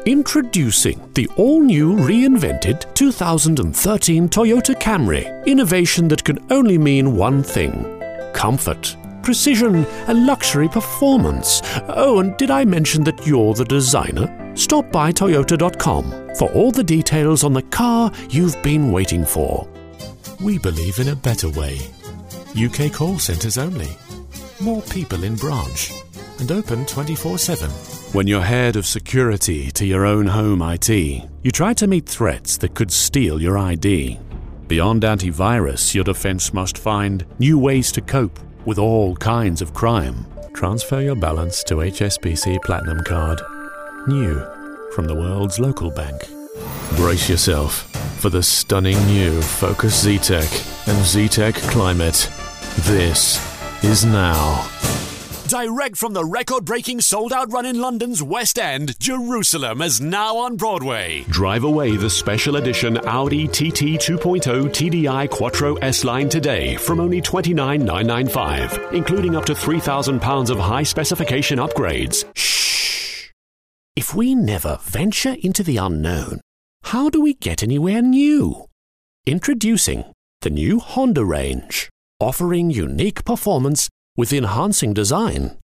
Introducing the all-new reinvented 2013 Toyota Camry. Innovation that can only mean one thing: comfort, precision, and luxury performance. Oh, and did I mention that you're the designer? Stop by Toyota.com for all the details on the car you've been waiting for. We believe in a better way. UK call centres only. More people in branch. And open 24/7. When you're head of security to your own home IT, you try to meet threats that could steal your ID. Beyond antivirus, your defense must find new ways to cope with all kinds of crime. Transfer your balance to HSBC Platinum Card. New from the world's local bank. Brace yourself for the stunning new Focus Zetec and Zetec Climate. This is now. Direct from the record-breaking sold-out run in London's West End, Jerusalem is now on Broadway. Drive away the special edition Audi TT 2.0 TDI Quattro S-Line today from only $29,995, including up to £3,000 of high-specification upgrades. Shh! If we never venture into the unknown, how do we get anywhere new? Introducing the new Honda range, offering unique performance with enhancing design.